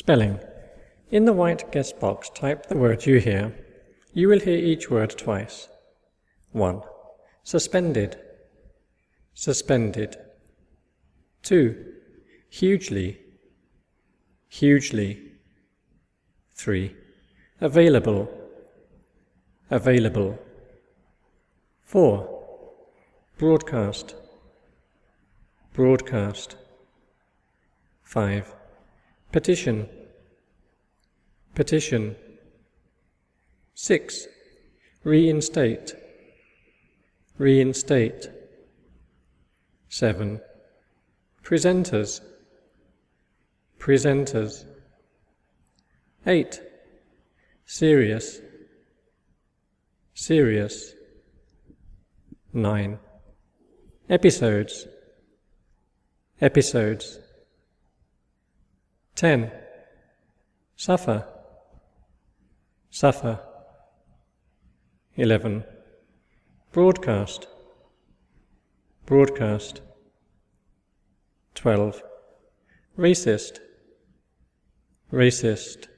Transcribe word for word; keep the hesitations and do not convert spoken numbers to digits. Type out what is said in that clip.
Spelling. In the white guest box, type the word you hear. You will hear each word twice. one. Suspended. Suspended. two. Hugely. Hugely. three. Available. Available. four. Broadcast. Broadcast. five. Petition. Petition. six. Reinstate. Reinstate. seven. Presenters. Presenters. eight. Serious. Serious. nine. Episodes. Episodes. ten. Suffer. Suffer. eleven. Broadcast. Broadcast. twelve. Racist. Racist.